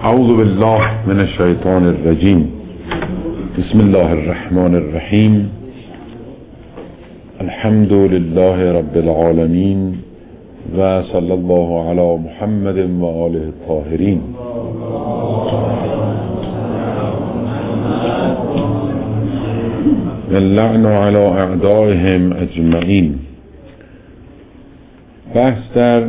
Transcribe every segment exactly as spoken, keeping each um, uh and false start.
اعوذ بالله من الشیطان الرجیم. بسم الله الرحمن الرحیم. الحمد لله رب العالمین و صلی الله علی محمد و آله الطاهرین. اللعن علی اعدائهم اجمعین. بحث در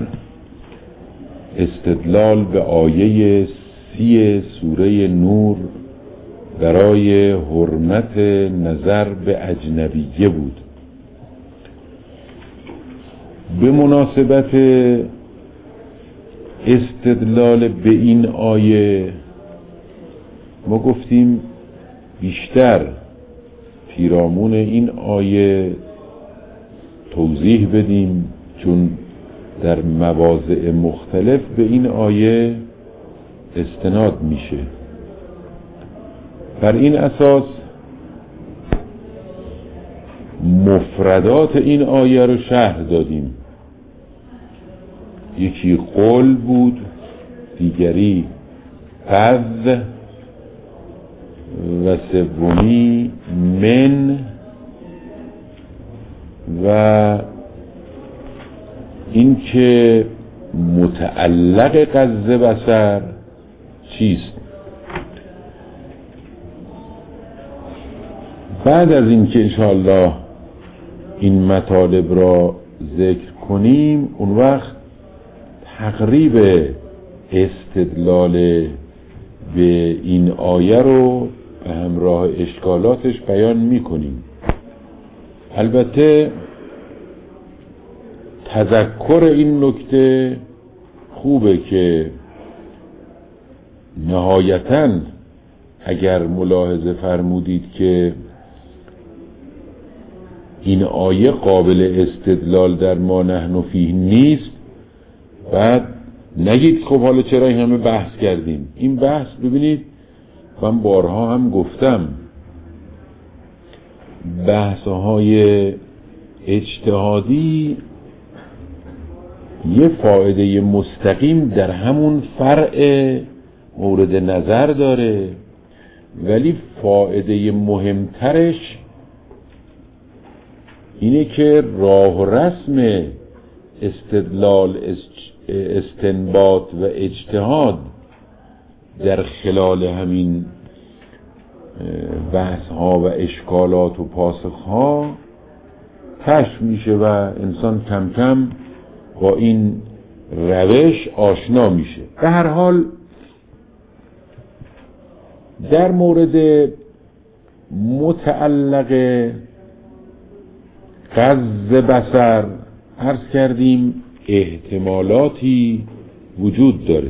استدلال به آیه سی سوره نور برای حرمت نظر به اجنبیه بود. به مناسبت استدلال به این آیه ما گفتیم بیشتر پیرامون این آیه توضیح بدیم، چون در مواضع مختلف به این آیه استناد میشه. بر این اساس مفردات این آیه رو شرح دادیم. یکی قول بود، دیگری قذ و سومی من و این که متعلق قذ بصر چیست. بعد از این که انشاءالله این مطالب را ذکر کنیم، اون وقت تقریب استدلال به این آیه رو به همراه اشکالاتش بیان میکنیم. البته تذکر این نکته خوبه که نهایتاً اگر ملاحظه فرمودید که این آیه قابل استدلال در ما نحن فیه نیست، بعد نگید خب حالا چرا این همه بحث کردیم. این بحث ببینید، من بارها هم گفتم، بحث‌های اجتهادی یه فایده مستقیم در همون فرع مورد نظر داره، ولی فایده مهمترش اینه که راه و رسم استدلال، استنباط و اجتهاد در خلال همین بحث ها و اشکالات و پاسخ ها کشف میشه و انسان کم کم با این روش آشنا میشه. به هر حال در مورد متعلق قذ بصر عرض کردیم احتمالاتی وجود داره.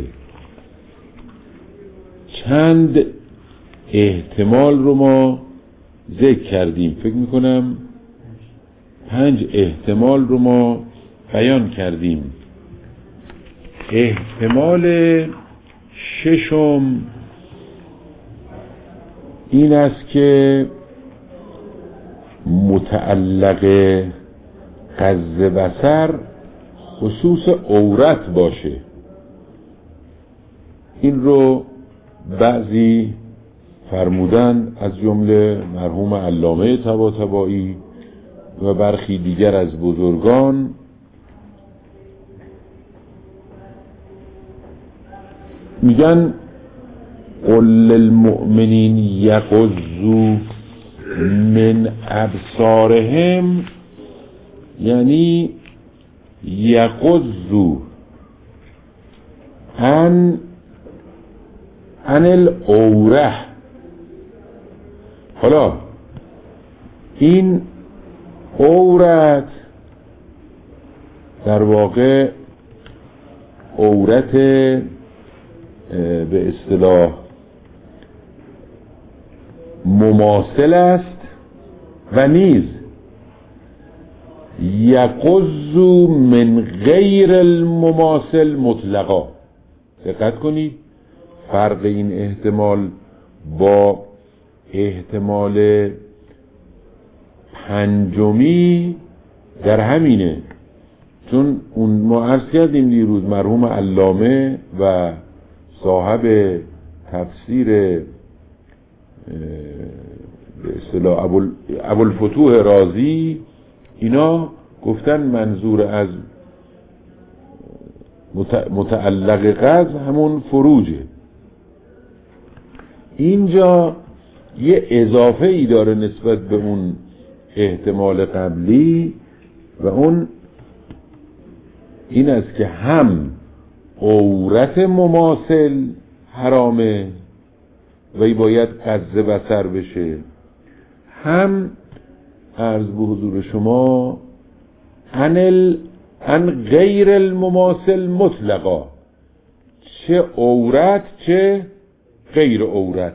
چند احتمال رو ما ذکر کردیم، فکر میکنم پنج احتمال رو ما بیان کردیم. احتمال ششم این است که متعلق قذ بصر خصوص عورت باشه. این رو بعضی فرمودن، از جمله مرحوم علامه طباطبایی و برخی دیگر از بزرگان. میگن قل للمؤمنین یغضوا من ابصارهم، یعنی یغضوا عن عن العوره. حالا این عورت در واقع عورت به اصطلاح مماثل است و نیز یغض من غیر المماثل مطلقا. دقت کنید، فرق این احتمال با احتمال پنجمی در همینه، چون اون ما عرض کردیم دیروز مرحوم علامه و صاحب تفسیر به اصطلاح ابوالفتوح رازی اینا گفتن منظور از متعلق قذف همون فروجه. اینجا یه اضافه ای داره نسبت به اون احتمال قبلی و اون این است که هم عورت مماثل حرامه و ای باید قذف بصر بشه، هم عرض به حضور شما انل ان غیر المماثل مطلقا، چه عورت چه غیر عورت.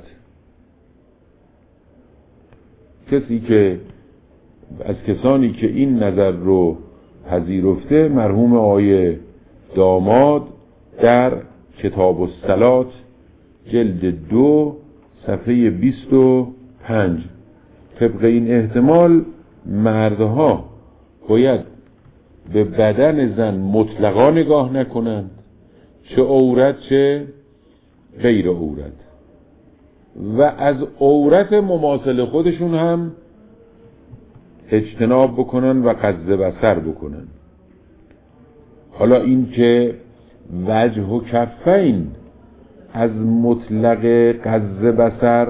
کسی که از کسانی که این نظر رو پذیرفته مرحوم آقای داماد در کتاب الصلات جلد دو صفحه بیست و پنج، طبق این احتمال مردها باید به بدن زن مطلقا نگاه نکنند، چه عورت چه غیر عورت، و از عورت مماثل خودشون هم اجتناب بکنن و قذف بصر بکنن. حالا این که وجه و کفین از مطلق قذف بصر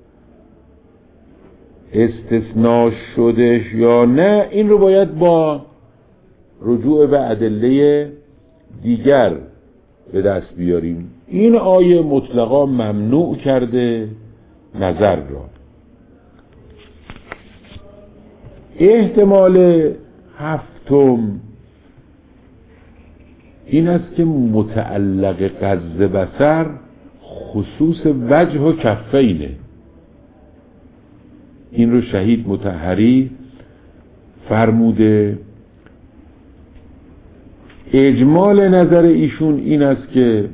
استثناء شدش یا نه، این رو باید با رجوع به ادله دیگر به دست بیاریم. این آیه مطلقا ممنوع کرده نظر را. احتمال هفتم این است که متعلق قذف بصر خصوص وجه و کفینه. این رو شهید مطهری فرموده. اجمال نظر ایشون این است که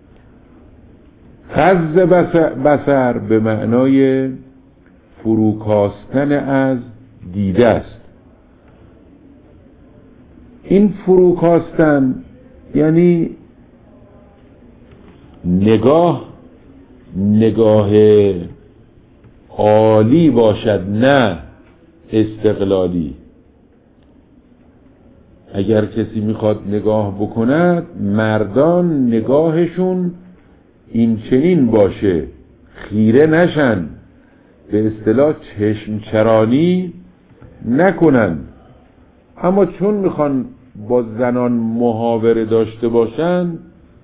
قذف بصر به معنای فروکاستن از دیده است. این فروکاستن یعنی نگاه نگاه عالی باشد، نه استقلالی. اگر کسی میخواد نگاه بکند، مردان نگاهشون این چنین باشه، خیره نشن، به اصطلاح چشم چرانی نکنن. اما چون میخوان با زنان محاوره داشته باشن،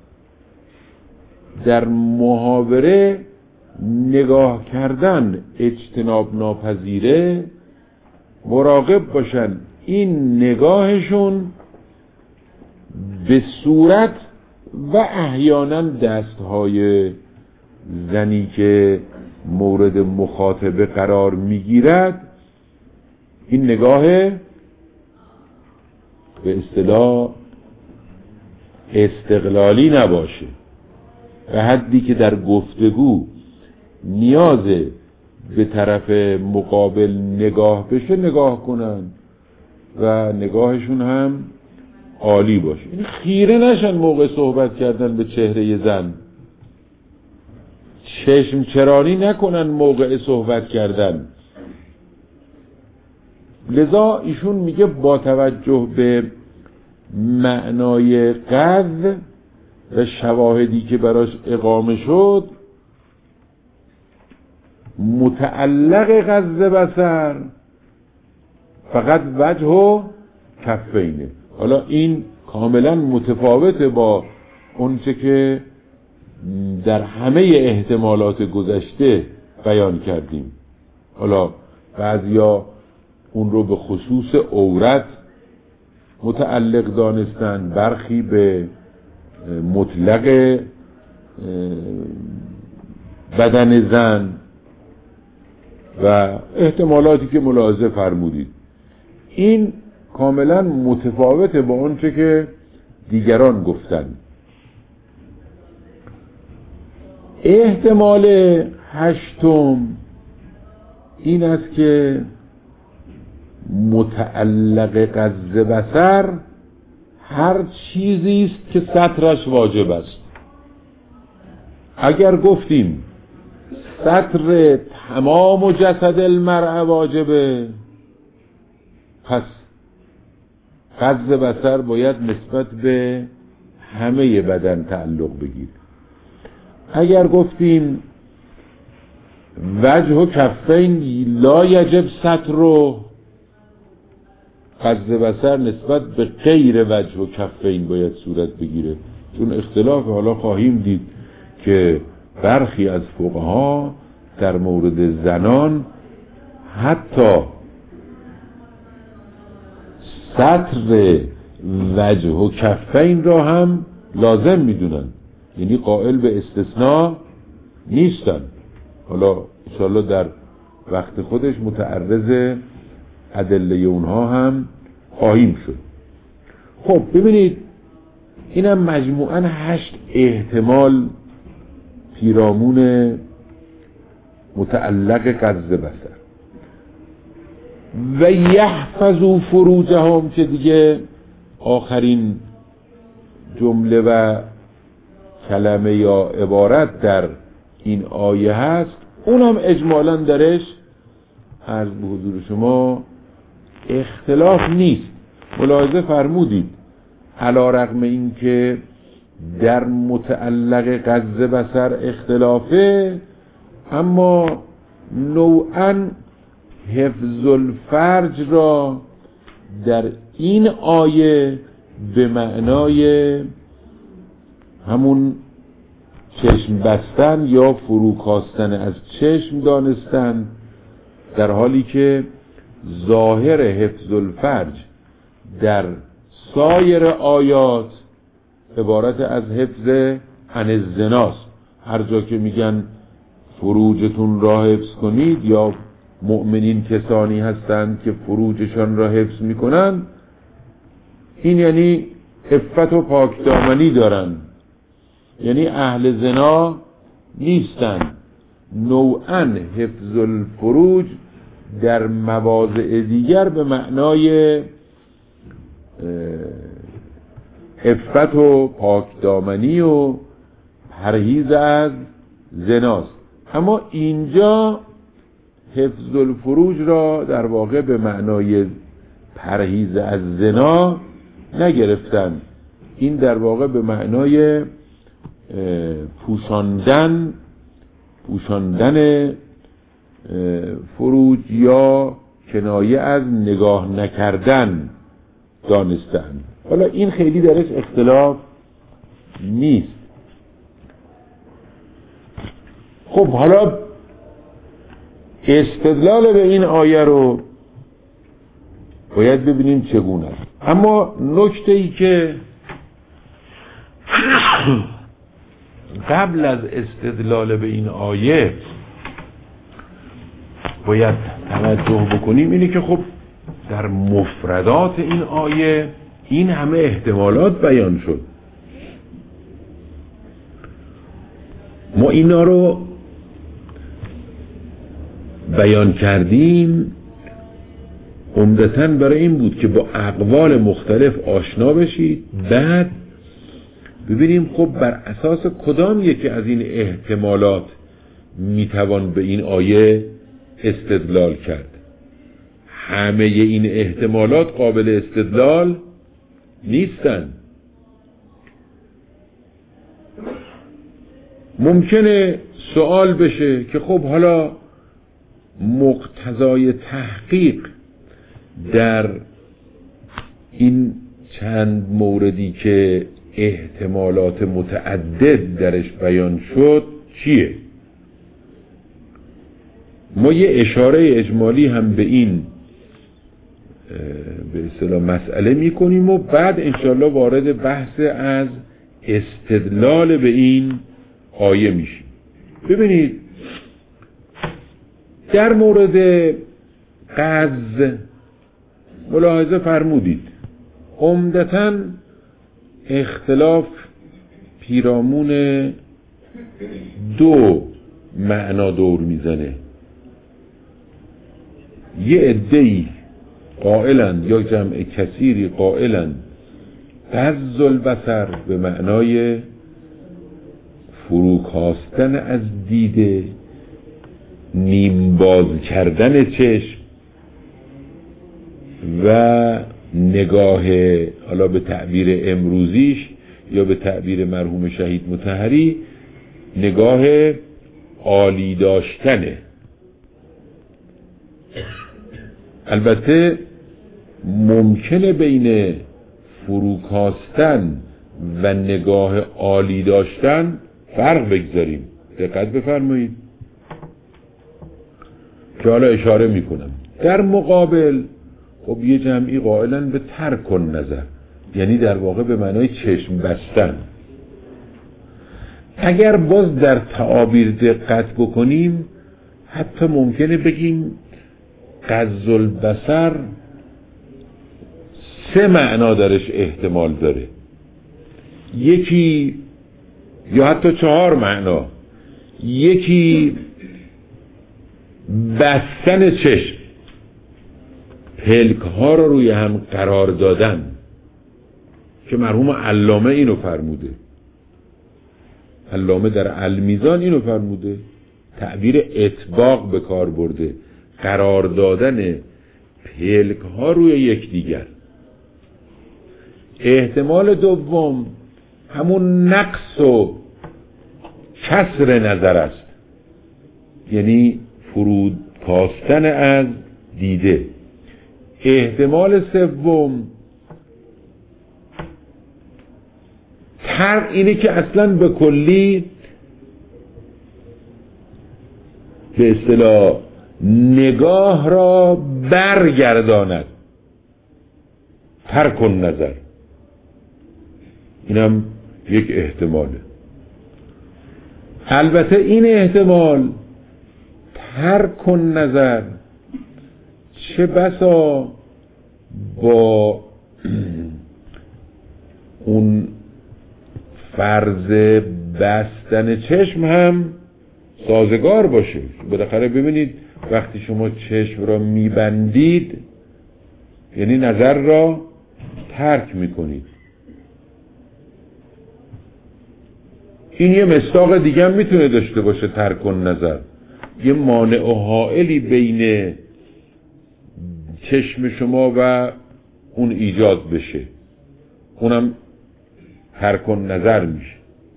در محاوره نگاه کردن اجتناب ناپذیره، مراقب باشن این نگاهشون به صورت و احیانا دستهای زنی که مورد مخاطبه قرار میگیرد، این نگاه به اصطلاح استقلالی نباشه، به حدی که در گفتگو نیاز به طرف مقابل نگاه بشه نگاه کنن و نگاهشون هم عالی باشه. این خیره نشن موقع صحبت کردن به چهره زن، چشم چرانی نکنن موقع صحبت کردن. لذا ایشون میگه با توجه به معنای قذف و شواهدی که براش اقامه شد، متعلق قذف بصر فقط وجه و کفینه. حالا این کاملا متفاوته با اونچه که در همه احتمالات گذشته بیان کردیم. حالا بعضیا اون رو به خصوص عورت متعلق دانستن، برخی به مطلق بدن زن و احتمالاتی که ملاحظه فرمودید. این کاملا متفاوته با اونچه که دیگران گفتن. احتمال هشتم این است که متعلق قذف بصر هر چیزی است که سترش واجب است. اگر گفتیم ستر تمام جسد المرء واجبه، پس غض بصر باید نسبت به همه بدن تعلق بگیره. اگر گفتیم وجه و کفین لا یجب ستر، غض بصر نسبت به غیر وجه و کفین باید صورت بگیره. چون اختلاف حالا خواهیم دید که برخی از فقها در مورد زنان حتی ستر وجه و کفین را هم لازم میدونن، یعنی قائل به استثناء نیستن. حالا انشاءالله در وقت خودش متعرض ادله اونها هم خواهیم شد. خب ببینید اینم مجموعاً هشت احتمال پیرامون متعلق غض بصر. و یحفظوا فروجهم که دیگه آخرین جمله و کلمه یا عبارت در این آیه هست، اونم اجمالاً درش عرض به حضور شما اختلاف نیست. ملاحظه فرمودید علی رغم این که در متعلق غض بصر اختلافه، اما نوعاً حفظ الفرج را در این آیه به معنای همون چشم بستن یا فروکاستن از چشم دانستن، در حالی که ظاهر حفظ الفرج در سایر آیات عبارت از حفظ عن الزناست. هر جا که میگن فروجتون را حفظ کنید یا مؤمنین کسانی هستند که فروجشان را حفظ میکنن، این یعنی عفت و پاکدامنی دارن، یعنی اهل زنا نیستن. نوعاً حفظ الفروج در مواضع دیگر به معنای عفت و پاکدامنی و پرهیز از زناست، اما اینجا حفظ الفروج را در واقع به معنای پرهیز از زنا نگرفتن. این در واقع به معنای پوشاندن پوشاندن فروج یا کنایه از نگاه نکردن دانستن. حالا این خیلی درش اختلاف نیست. خب حالا استدلال به این آیه رو باید ببینیم چگونه است. اما نکته ای که قبل از استدلال به این آیه باید توجه بکنیم اینه که خب در مفردات این آیه این همه احتمالات بیان شد. ما اینا رو بیان کردیم عمدتاً برای این بود که با اقوال مختلف آشنا بشید، بعد ببینیم خب بر اساس کدام یکی از این احتمالات میتوان به این آیه استدلال کرد. همه این احتمالات قابل استدلال نیستن. ممکنه سوال بشه که خب حالا مقتضای تحقیق در این چند موردی که احتمالات متعدد درش بیان شد چیه؟ ما یه اشاره اجمالی هم به این به اصطلاح مسئله میکنیم و بعد انشالله وارد بحث از استدلال به این آیه میشیم. ببینید در مورد غض ملاحظه فرمودید عمدتاً اختلاف پیرامون دو معنا دور میزنه. یه عده‌ای قائلن یا جمع کثیری قائلن غض البصر به معنای فروکاستن از دیده، نیم باز کردن چشم و نگاه، حالا به تعبیر امروزیش یا به تعبیر مرحوم شهید مطهری، نگاه عالی داشتنه. البته ممکنه بین فروکاستن و نگاه عالی داشتن فرق بگذاریم. دقت بفرمایید که حالا اشاره میکنم. در مقابل خب یه جمعی قائلن به ترک النظر، یعنی در واقع به معنای چشم بستن. اگر باز در تعابیر دقت بکنیم حتی ممکنه بگیم غض البصر سه معنا درش احتمال داره، یکی یا حتی چهار معنا. یکی بستن چشم، پلک ها رو روی هم قرار دادن که مرحوم علامه اینو فرموده، علامه در المیزان اینو فرموده، تعبیر اطباق به کار برده، قرار دادن پلک ها روی یکدیگر. احتمال دوم همون نقص و کسر نظر است، یعنی فرود کاستن از دیده. احتمال سوم تر اینه که اصلا به کلی به اصطلاح نگاه را برگرداند، ترک النظر. اینم یک احتماله. البته این احتمال ترک النظر چه بسا با اون فرض بستن چشم هم سازگار باشه. بالاخره ببینید وقتی شما چشم را میبندید یعنی نظر را ترک میکنید. این یه مصداق دیگه هم میتونه داشته باشه ترک النظر، یه مانع و حائلی بین چشم شما و اون ایجاد بشه، اونم ترک النظر میشه.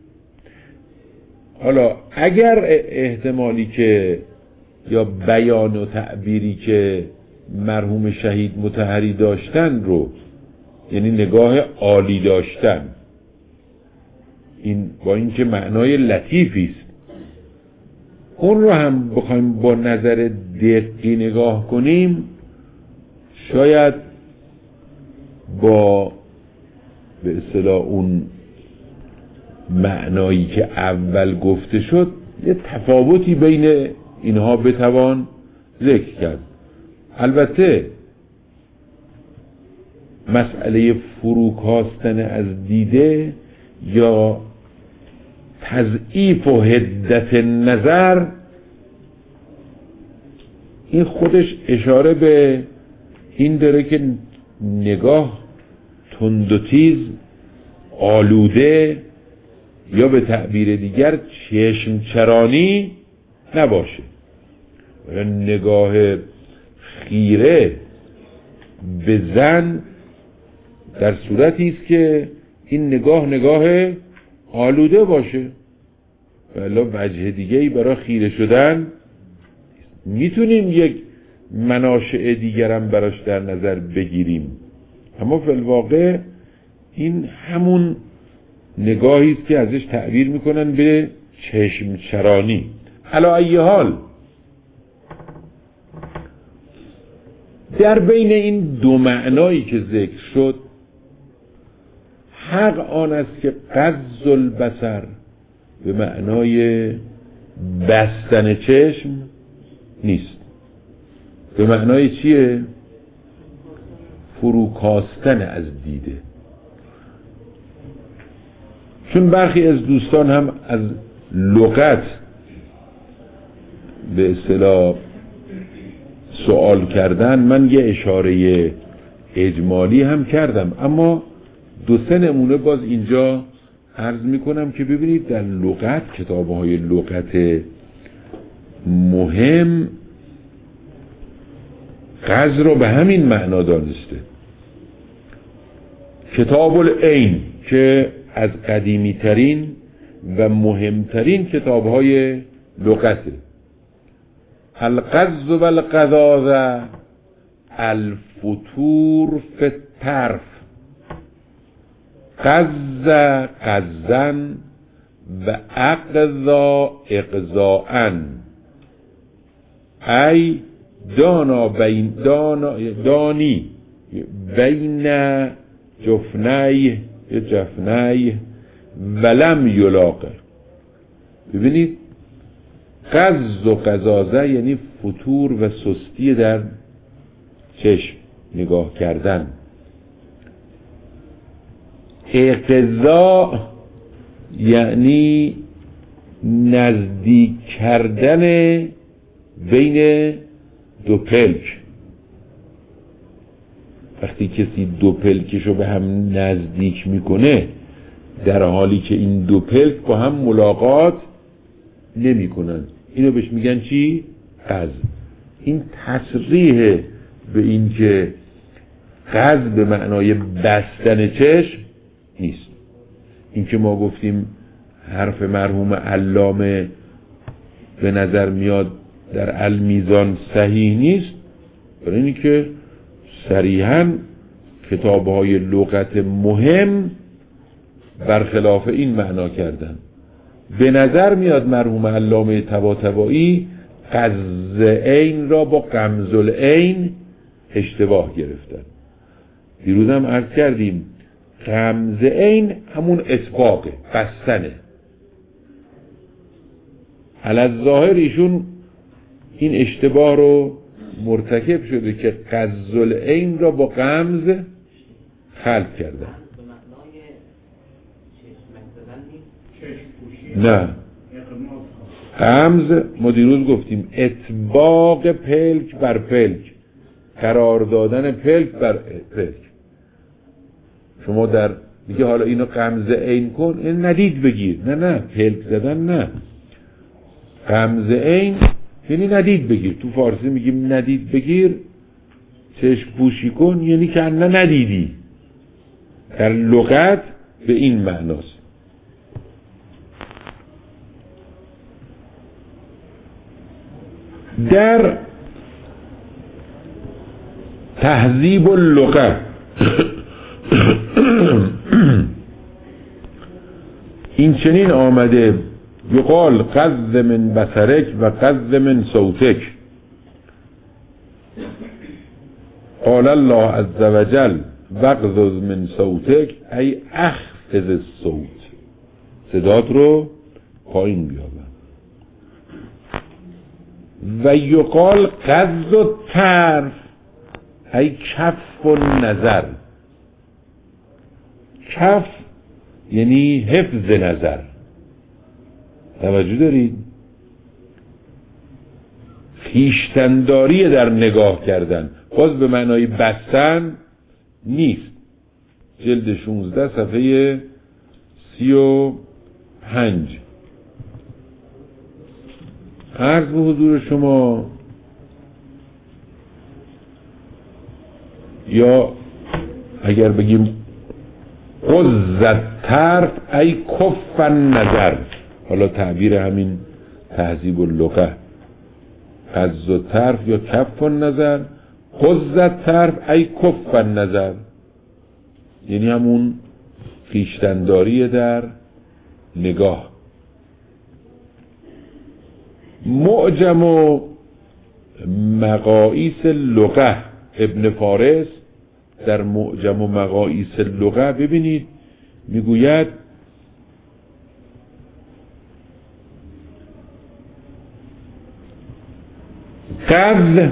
حالا اگر احتمالی که یا بیان و تعبیری که مرحوم شهید مطهری داشتن رو، یعنی نگاه عالی داشتن، این با اینکه معنای لطیفی است، اون رو هم بخوایم با نظر دقیق نگاه کنیم شاید با به اصطلاح اون معنایی که اول گفته شد یه تفاوتی بین اینها بتوان ذکر کرد. البته مسئله فروکاستن از دیده یا تضعیف و حدت نظر، این خودش اشاره به این داره که نگاه تند و تیز، آلوده یا به تعبیر دیگر چشم چرانی نباشه. نگاه خیره به زن در صورتی است که این نگاه نگاه آلوده باشه، ولی وجه دیگه ای برای خیره شدن میتونیم یک مناشع دیگرم براش در نظر بگیریم، اما فی الواقع این همون نگاهی است که ازش تعبیر میکنن به چشم چرانی. علی ای حال در بین این دو معنایی که ذکر شد حق آن است که غض البصر به معنای بستن چشم نیست. به معنای چیه؟ فروکاستن از دیده. چون برخی از دوستان هم از لغت به اصطلاح سوال کردن، من یه اشاره اجمالی هم کردم، اما دو سه نمونه باز اینجا عرض میکنم که ببینید در لغت، کتاب‌های لغت مهم قز رو به همین معنا دانسته. کتاب العین که از قدیمی ترین و مهمترین کتاب‌های لغته. القز و القذاذ الفتور فی الطرف. قز قزن و اقضا اقضاءن، ای دانا بین دانا دانی بین جفنی جفنی ولم یلاقه. ببینید قز و قزازه یعنی فتور و سستی در چشم نگاه کردن. اقضاء یعنی نزدیک کردن بین دو پلک. وقتی کسی دو پلکشو به هم نزدیک میکنه در حالی که این دو پلک با هم ملاقات نمی کنن، اینو بهش میگن چی؟ قز. این تصریح به این که قز به معنای بستن چشم نیست. این که ما گفتیم حرف مرحوم علامه به نظر میاد در المیزان صحیح نیست، برای اینی که صریحاً کتاب‌های لغت مهم برخلاف این معنا کردن. به نظر میاد مرحوم علامه طباطبایی قز عین را با غمز العین اشتباه گرفتن. دیروز هم عرض کردیم غمز عین همون اطباقه، بستنه. علی ظاهر ایشون این اشتباه رو مرتکب شده که قز العین را با غمز خلط کردن. نه، غمز ما دیروز گفتیم اطباق پلک بر پلک، قرار دادن پلک بر پلک. شما در دیگه حالا اینو غمز عین کن، این ندید بگیر، نه نه پلک زدن نه. غمز عین یعنی ندید بگیر. تو فارسی میگیم ندید بگیر، چشم پوشی کن، یعنی که نه ندیدی. در لغت به این معناست. در تهذیب اللغه این چنین آمده: یقال قذ من بصرک و قذ من صوتک. قال الله عز وجل وغضض من صوتک ای اخفض الصوت. صدات رو پایین بیاور. و یقال قذ الطرف ای کف النظر. کف یعنی حفظ نظر. توجه دارید؟ خویشتن‌داری در نگاه کردن، باز به معنای بستن نیست. جلد شانزده صفحه سی و پنج. عرض به حضور شما، یا اگر بگیم قضت طرف ای کف النظر، حالا تعبیر همین تهذیب اللغه، قض الطرف یا کف النظر، قضت طرف ای کف النظر، یعنی همون خویشتن‌داری در نگاه. معجم و مقاییس اللغه ابن فارس در معجم و مقاییس اللغه ببینید میگوید قذ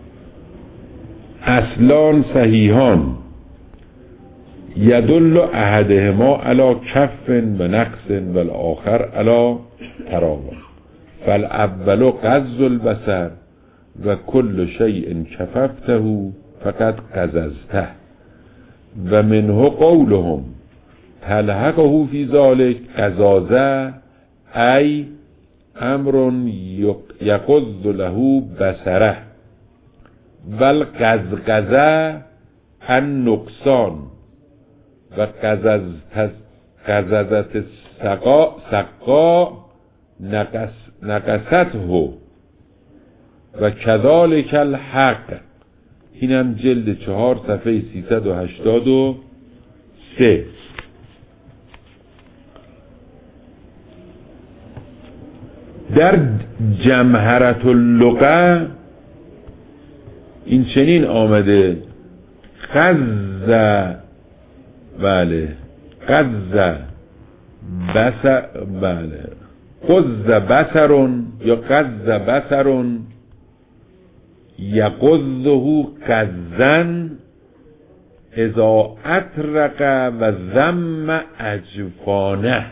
اصلان صحیحان یدل احدهما علی کف و نقص و الاخر علی تراوح. فالاول قذ البصر و کل شیء کففته فقط قذزته. و منه قولهم تلحقه فی ذلک قزازه ای امر یقض له بصره بل قزقزه النقصان و قززت سقا سقا نقص نقصته و کذالک الحق. اینم جلد چهار صفحه سیصد و هشتاد و سه. در جمهرة اللغة این چنین آمده قز، بله قز بسر، بله قز بسرون یا قز بسرون یقضه قزن اذا اطرق و ذم اجفانه.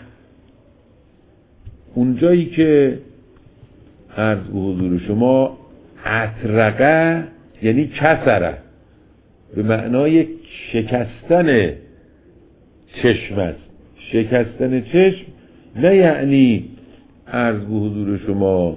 اونجایی که عرض به حضور شما اطرقه یعنی کسره، به معنای شکستن چشم است. شکستن چشم نه یعنی عرض به حضور شما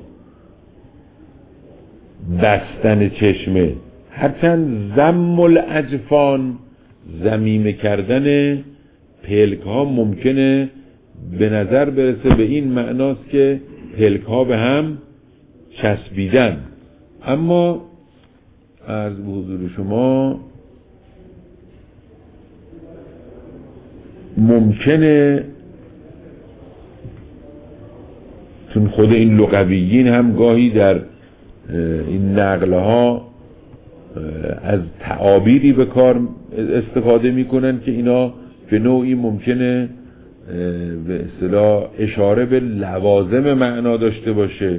بستن چشمه، هرچند ضم الاجفان ضمیمه کردن پلک ها ممکنه به نظر برسه به این معناست که پلک ها به هم چسبیدن، اما عرض به حضور شما ممکنه چون خود این لغویین هم گاهی در این نقله ها از تعابیری به کار استفاده میکنن که اینا به نوعی ممکنه به اصطلاح اشاره به لوازم معنا داشته باشه،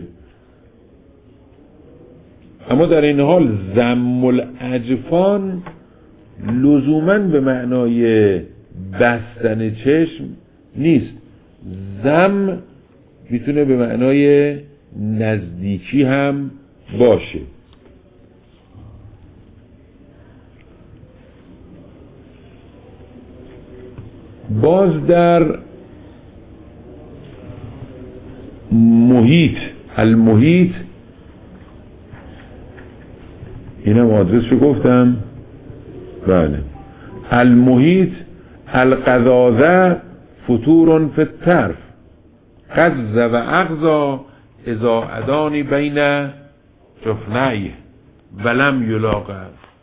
اما در این حال ضم الاجفان لزوماً به معنای بستن چشم نیست. ضم میتونه به معنای نزدیکی هم باشه. باز در محیط، المحیط، اینم آدرسشو گفتم، بله، المحیط القزازه فتور فی الطرف قز و اغزا اذا ادانی بین جفنیه ولم یلاقه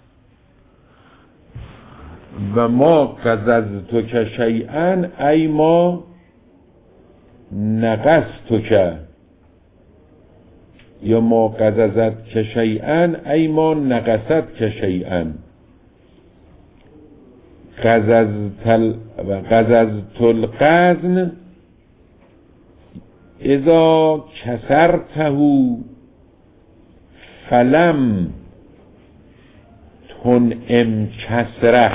و ما قززتک شیئا ای ما نقصتک یا ما قززتک شیئا ای ما نقصتک شیئا. قززت القزن اذا کسرته فلم تنعم کسره.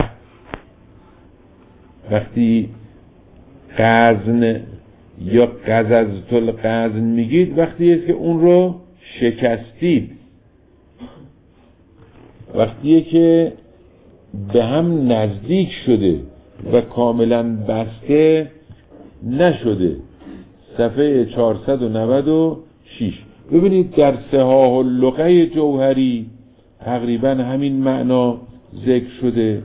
وقتی قزن یا قززت القزن میگید وقتی است که اون رو شکستید، وقتیه که به هم نزدیک شده و کاملا بسته نشده. صفحه چهارصد و نود و شش. ببینید در صحاح اللغه جوهری تقریبا همین معنا ذکر شده.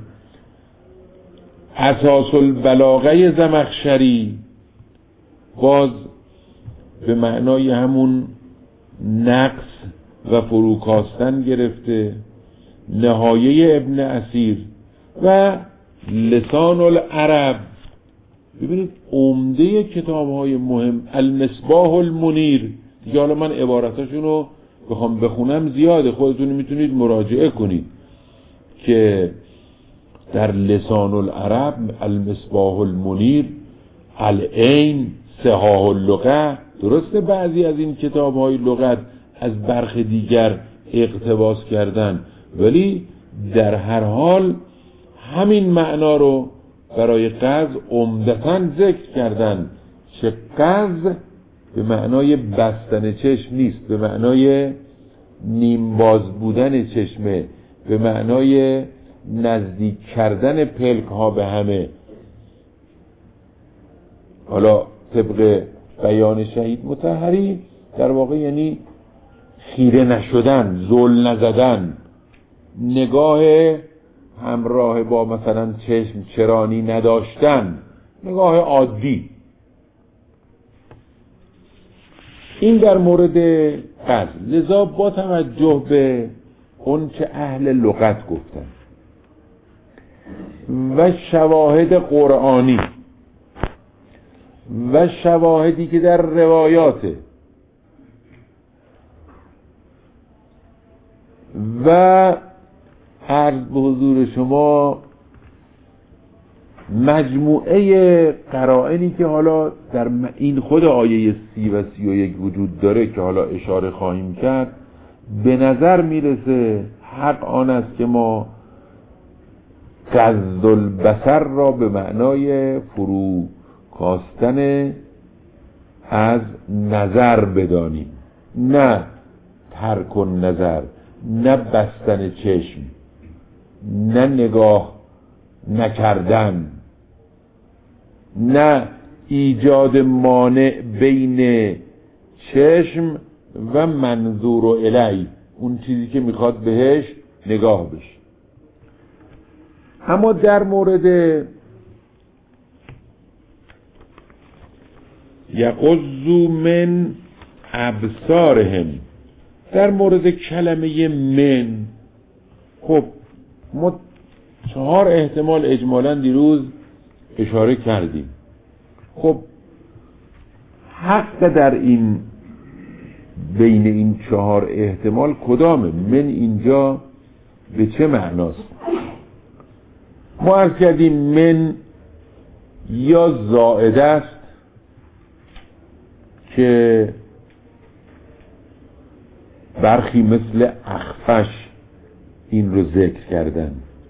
اساس البلاغه زمخشری باز به معنای همون نقص و فروکاستن گرفته. نهایه ابن اسیر و لسان العرب. ببینید عمده کتاب های مهم، المصباح المنیر، دیگه حالا من عبارتاشون رو بخوام بخونم زیاده، خودتون میتونید مراجعه کنید که در لسان العرب، المصباح المنیر، العین، صحاح اللغه، درسته بعضی از این کتاب های لغت از برخ دیگر اقتباس کردن، ولی در هر حال همین معنا رو برای قز عمدتاً ذکر کردن که قز به معنای بستن چشم نیست، به معنای نیم باز بودن چشمه، به معنای نزدیک کردن پلک ها به همه. حالا طبق بیان شهید مطهری در واقع یعنی خیره نشدن، زل نزدن، نگاه همراه با مثلا چشم چرانی نداشتن، نگاه عادی. این در مورد غزل. لذا با توجه به اون چه اهل لغت گفتن و شواهد قرآنی و شواهدی که در روایاته و عرض به حضور شما مجموعه قرائنی که حالا در این خود آیه سی و سی و یک وجود داره که حالا اشاره خواهیم کرد، به نظر میرسه حق آن است که ما غض البصر را به معنای فرو کاستن از نظر بدانیم، نه ترک النظر، نه بستن چشم، نه نگاه نکردن، نه ایجاد مانع بین چشم و منظور الی، اون چیزی که میخواد بهش نگاه بشه. اما در مورد یغضوا من ابصارهم، در مورد کلمه من، خب ما چهار احتمال اجمالاً دیروز اشاره کردیم. خب حق در این بین این چهار احتمال کدامه؟ من اینجا به چه معناست؟ ما عرض کردیم من یا زائده است که برخی مثل اخفش این رو ذکر کردن.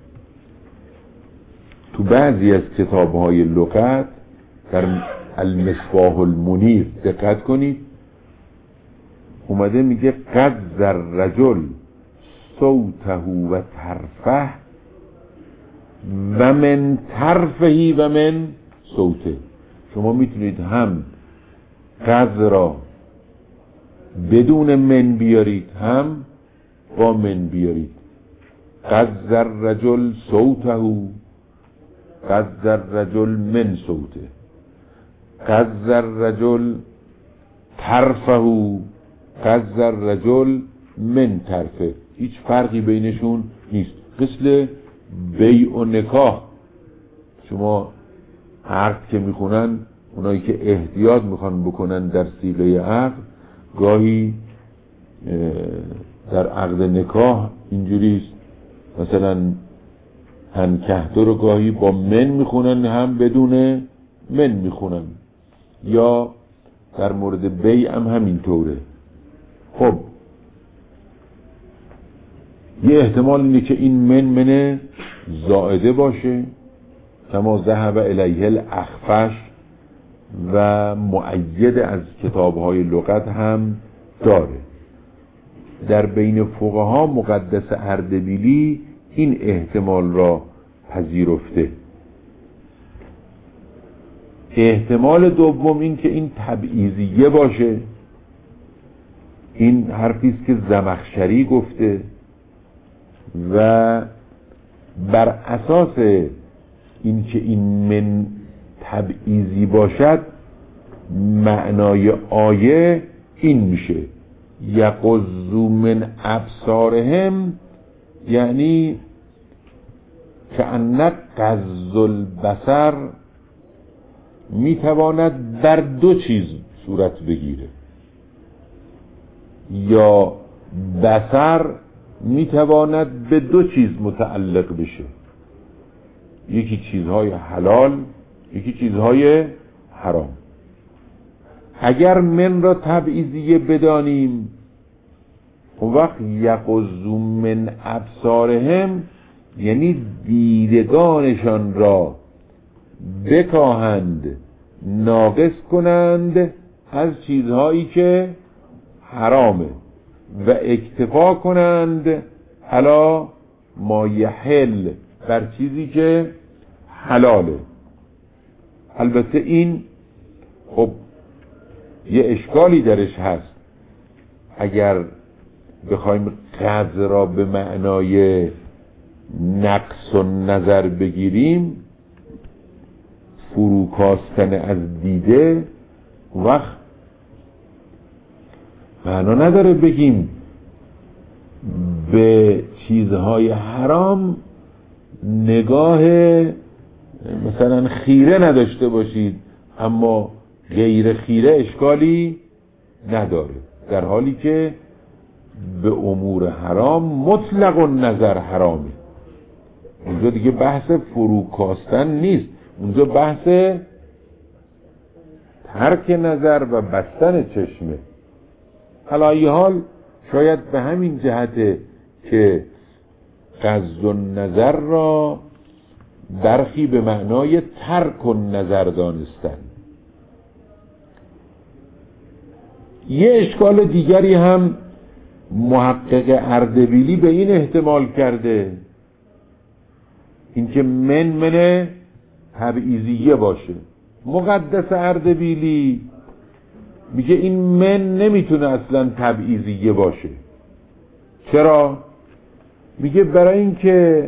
تو بعضی از کتاب‌های لغت در المصباح المنیر دقت کنید اومده میگه قد الرجل صوته و طرفه و من طرفه و من صوته. شما میتونید هم قد را بدون من بیارید هم با من بیارید. قد الرجل صوته قد الرجل من صوته، قد الرجل طرفه قد الرجل من طرفه. هیچ فرقی بینشون نیست. مثل بیع و نکاح، شما عقد که میخونن، اونایی که احتیاط میخوان بکنن در صیغه عقد، گاهی در عقد نکاح اینجوریست، مثلا انکحتو رو گاهی با من میخونن هم بدون من میخونن، یا در مورد بیع هم همینطوره. خب یه احتمال اینه که این من من زائده باشه کما ذهب الیه الاخفش و مؤید از کتاب‌های لغت هم داره. در بین فقها مقدس اردبیلی این احتمال را پذیرفته. احتمال دوم این که این تبعیضیه باشه، این حرفی است که زمخشری گفته و بر اساس این که این من تبعیضی باشد معنای آیه این میشه یغضوا من ابصارهم، یعنی کأن غض البصر میتواند بر دو چیز صورت بگیره، یا بصر میتواند به دو چیز متعلق بشه، یکی چیزهای حلال یکی چیزهای حرام. اگر من را تبعیضیه بدانیم اون وقت یغضوا من ابصارهم یعنی دیدگانشان را بکاهند، ناقص کنند از چیزهایی که حرامه و اکتفا کنند علی ما یحل، بر چیزی که حلاله. البته این خب یه اشکالی درش هست. اگر بخوایم قذ را به معنای نقص و نظر بگیریم، فروکاستن از دیده، وقت معنا نداره بگیم به چیزهای حرام نگاه مثلا خیره نداشته باشید، اما غیر خیره اشکالی نداره، در حالی که به امور حرام مطلق نظر حرامه. اونجا دیگه بحث فروکاستن نیست، اونجا بحث ترک نظر و بستن چشمه. حالا ای حال شاید به همین جهته که غض النظر را برخی به معنای ترک النظر دانستن. یه اشکال دیگری هم محقق اردبیلی به این احتمال کرده، اینکه من من تبعیضیه باشه. مقدس اردبیلی میگه این من نمیتونه اصلا تبعیضیه باشه. چرا؟ میگه برای اینکه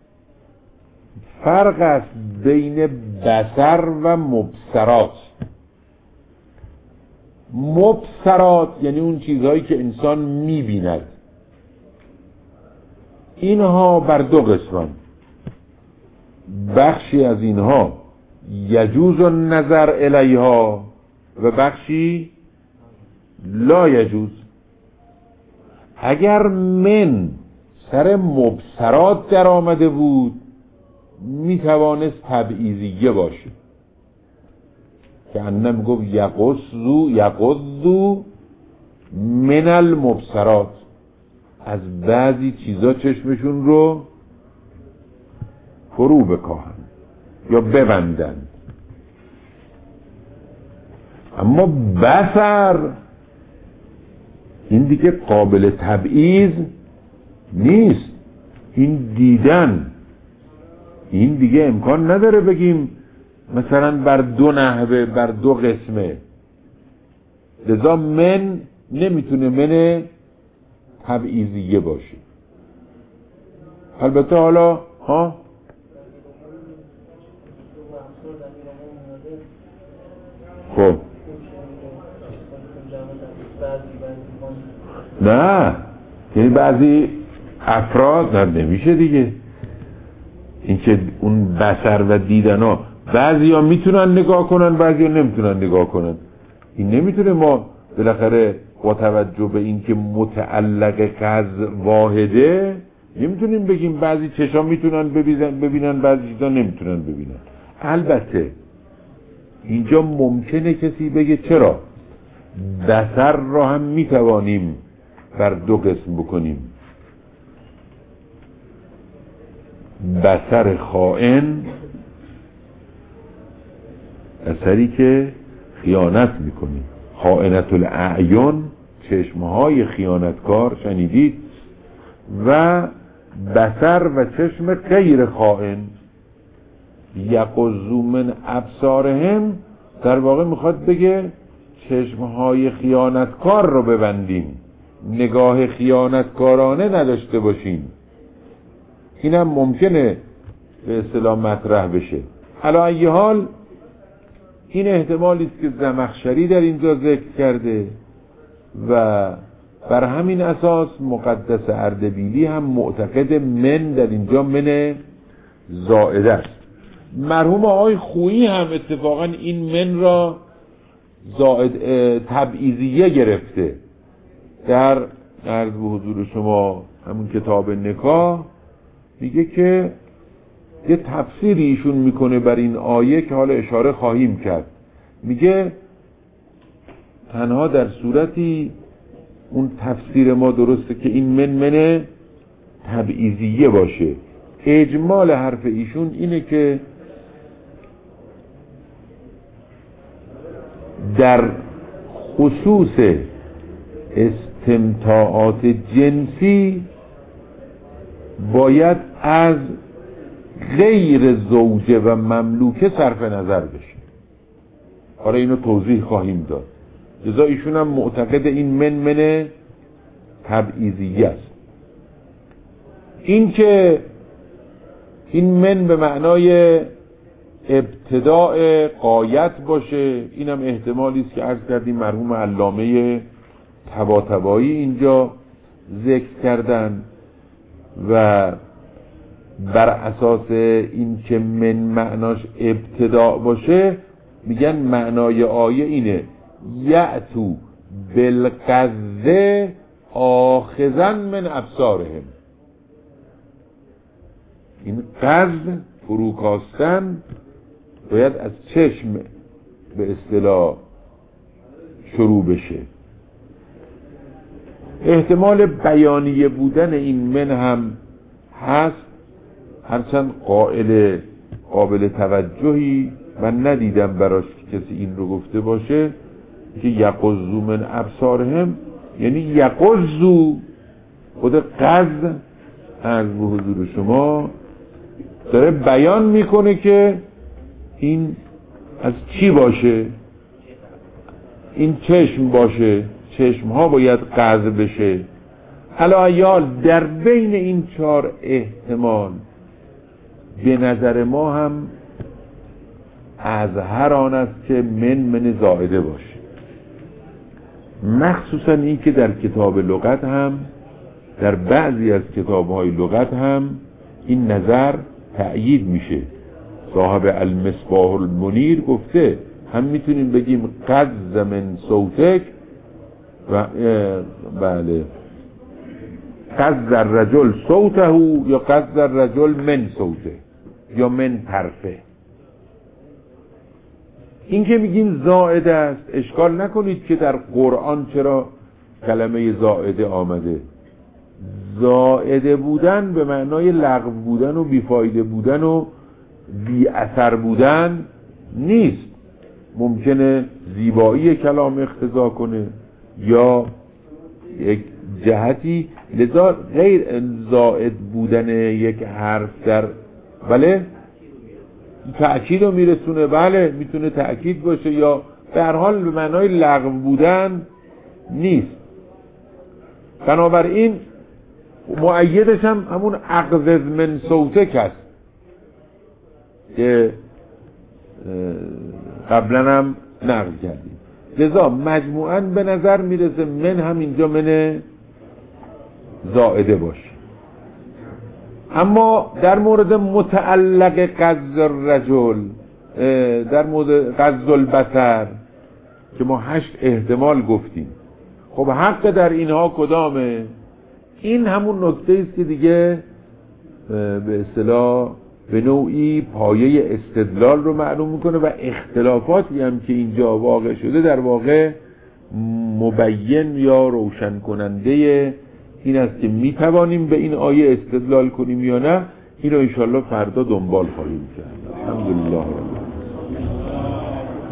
فرق است بین بصر و مبصرات. مبصرات یعنی اون چیزهایی که انسان میبیند، اینها بر دو قسمن. بخشی از اینها یجوز النظر الیها و بخشی لا یجوز. اگر من سر مبصرات در آمده بود میتوانست تبعیضیه باشه، که انم گفت یقضو یقضو من المبصرات، از بعضی چیزا چشمشون رو فرو بکاهن یا ببندن. اما بصر این دیگه قابل تبعیض نیست، این دیدن، این دیگه امکان نداره بگیم مثلا بر دو نحوه، بر دو قسمه. لذا من نمیتونه من تبعیضیه باشه. البته حالا ها خب نه، یعنی بعضی افراد نه، نمیشه دیگه. این که اون بصر و دیدن ها بعضی ها میتونن نگاه کنن، بعضی ها نمیتونن نگاه کنن. این نمیتونه ما بالاخره با توجه به این که متعلق قض واحده نمیتونیم بگیم بعضی چشا میتونن ببینن, ببینن بعضی چیزا نمیتونن ببینن. البته اینجا ممکنه کسی بگه چرا بصر را هم میتوانیم بر دو قسم بکنیم، بصر خائن، بصری که خیانت میکنی، خائنت الاعین، چشمهای خیانتکار شنیدید، و بصر و چشم غیر خائن. یقضوا من ابصارهم در واقع میخواد بگه چشمهای خیانتکار رو ببندیم، نگاه خیانتکارانه نداشته باشین. اینم ممکنه به اصطلاح مطرح بشه. حالا ای حال این احتمالی است که زمخشری در اینجا ذکر کرده و بر همین اساس مقدس اردبیلی هم معتقد من در اینجا من زائده است. مرحوم آقای خویی هم اتفاقا این من را زائد تبعیضیه گرفته. در عرض به حضور شما همون کتاب نکاح میگه که یه تفسیری ایشون میکنه بر این آیه که حالا اشاره خواهیم کرد. میگه تنها در صورتی اون تفسیر ما درسته که این من من تبعیضیه باشه. اجمال حرف ایشون اینه که در خصوص استمتاعات جنسی باید از غیر زوجه و مملوکه صرف نظر بشه. آره اینو توضیح خواهیم داد. لذا ایشون هم معتقد این من من تبعیضیه است. این که این من به معنای ابتداء غایت باشه، اینم احتمالی است که عرض کردیم مرحوم علامه طباطبایی اینجا ذکر کردن و بر اساس این که من معناش ابتداء باشه میگن معنای آیه اینه یأتو بالقذ آخذا من ابصارهم. این قذ فروکاستن باید از چشم به اصطلاح شروع بشه. احتمال بیانیه بودن این من هم هست، هرچند قائل قابل توجهی من ندیدم براش کسی این رو گفته باشه که یقضوا من ابصارهم، یعنی یقضوا خود قذ از به حضور شما داره بیان میکنه که این از چی باشه، این چشم باشه، چشم ها باید قذ بشه. علیال در بین این چهار احتمال به نظر ما هم از هر آن است که من من زائده باشه، مخصوصا این که در کتاب لغت هم، در بعضی از کتاب‌های لغت هم این نظر تأیید میشه. صاحب المصباح المنیر گفته هم میتونیم بگیم قذ من صوتک و بله قذ الرجل صوته یا قذ الرجل من صوته یا من طرفه. این که میگیم زائده است، اشکال نکنید که در قرآن چرا کلمه زائده آمده. زائده بودن به معنای لغو بودن و بیفایده بودن و بی اثر بودن نیست. ممکنه زیبایی کلام اقتضا کنه یا یک جهتی، لذا غیر زائد بودن یک حرف در بله تأکید رو میرسونه، بله میتونه تأکید باشه یا به هر حال به معنای لغو بودن نیست. بنابراین مؤیدش هم همون اقذ من صوتک است که قبلا هم نقل کردیم. لذا مجموعاً به نظر میرسه من هم اینجا من زائده باشه. اما در مورد متعلق قذ الرجل، در مورد قذ البصر که ما هشت احتمال گفتیم، خب حق در اینها کدامه؟ این همون نکته است که دیگه به اصطلاح به نوعی پایه استدلال رو معلوم میکنه و اختلافاتی هم که اینجا واقع شده در واقع مبین یا روشن کننده این است که میتوانیم به این آیه استدلال کنیم یا نه. این رو انشاءالله فردا دنبال خواهیم کرد. الحمدلله.